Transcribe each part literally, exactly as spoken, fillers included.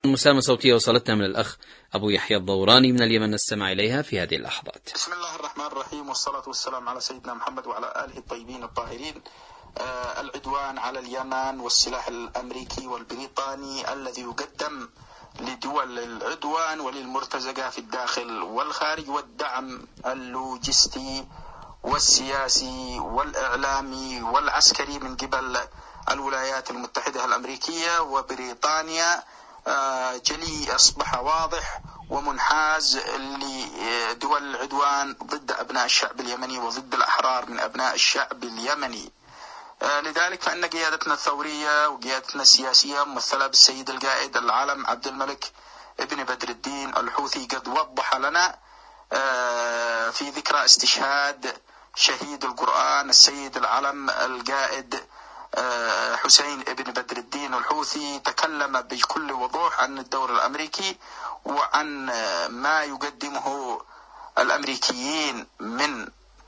المساهمة الصوتية وصلتنا من الأخ أبو يحيى الضوراني من اليمن، نستمع إليها في هذه اللحظات. بسم الله الرحمن الرحيم، والصلاة والسلام على سيدنا محمد وعلى آله الطيبين الطاهرين. آه العدوان على اليمن والسلاح الأمريكي والبريطاني الذي يقدم لدول العدوان وللمرتزقة في الداخل والخارج، والدعم اللوجستي والسياسي والإعلامي والعسكري من قبل الولايات المتحدة الأمريكية وبريطانيا جلي أصبح واضح ومنحاز لدول العدوان ضد أبناء الشعب اليمني وضد الأحرار من أبناء الشعب اليمني. لذلك فإن قيادتنا الثورية وقيادتنا السياسية ممثلة بالسيد القائد العالم عبد الملك ابن بدر الدين الحوثي قد وضح لنا في ذكرى استشهاد شهيد القرآن السيد العلم القائد حسين ابن بدر الدين الحوثي، تكلم بكل وضوح عن الدور الأمريكي وعن ما يقدمه الأمريكيين من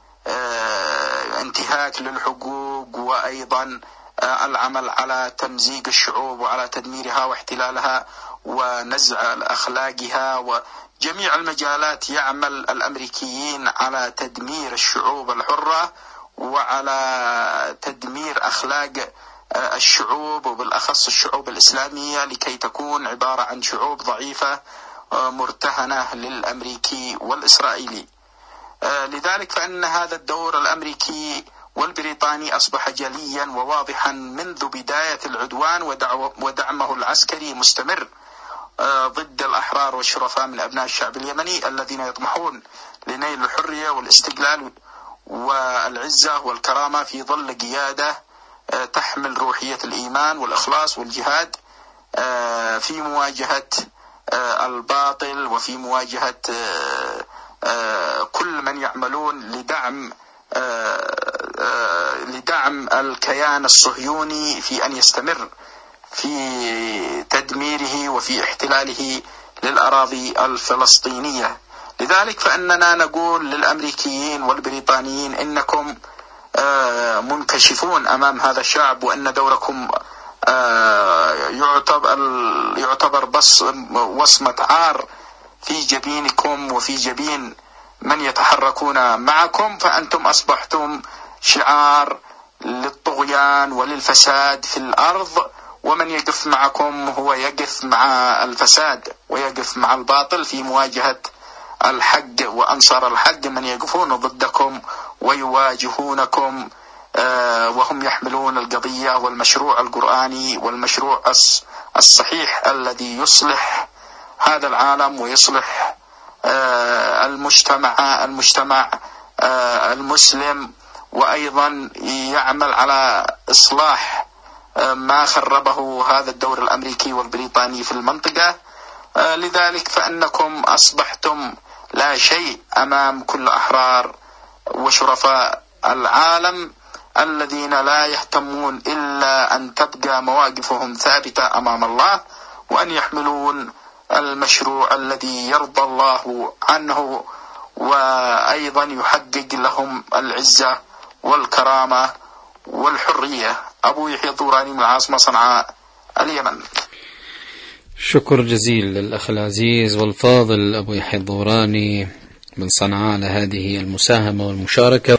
انتهاك للحقوق، وأيضا العمل على تمزيق الشعوب وعلى تدميرها واحتلالها ونزع أخلاقها، وجميع المجالات يعمل الأمريكيين على تدمير الشعوب الحرة وعلى تدمير أخلاق الشعوب وبالأخص الشعوب الإسلامية لكي تكون عبارة عن شعوب ضعيفة مرتهنة للأمريكي والإسرائيلي. لذلك فإن هذا الدور الأمريكي والبريطاني أصبح جليا وواضحا منذ بداية العدوان ودعمه العسكري مستمر ضد الأحرار والشرفاء من أبناء الشعب اليمني الذين يطمحون لنيل الحرية والاستقلال والعزة والكرامة في ظل قيادة تحمل روحية الإيمان والإخلاص والجهاد في مواجهة الباطل وفي مواجهة كل من يعملون لدعم لدعم الكيان الصهيوني في أن يستمر في تدميره وفي احتلاله للأراضي الفلسطينية. لذلك فإننا نقول للأمريكيين والبريطانيين إنكم منكشفون أمام هذا الشعب، وأن دوركم يعتبر يعتبر بس وصمة عار في جبينكم وفي جبين من يتحركون معكم، فأنتم أصبحتم شعار للطغيان وللفساد في الأرض، ومن يقف معكم هو يقف مع الفساد ويقف مع الباطل في مواجهة الحق وأنصار الحق من يقفون ضدكم ويواجهونكم وهم يحملون القضية والمشروع القرآني والمشروع الصحيح الذي يصلح هذا العالم ويصلح المجتمع المجتمع المسلم، وأيضا يعمل على إصلاح ما خربه هذا الدور الأمريكي والبريطاني في المنطقة. لذلك فإنكم أصبحتم لا شيء أمام كل أحرار وشرفاء العالم الذين لا يهتمون إلا أن تبقى مواقفهم ثابتة أمام الله، وأن يحملون المشروع الذي يرضى الله عنه، وأيضا يحقق لهم العزة والكرامة والحرية. أبو يحيى الضوراني من العاصمة صنعاء اليمن. شكر جزيل للأخ العزيز والفاضل أبو يحيى الضوراني من صنعاء على هذه المساهمة والمشاركة.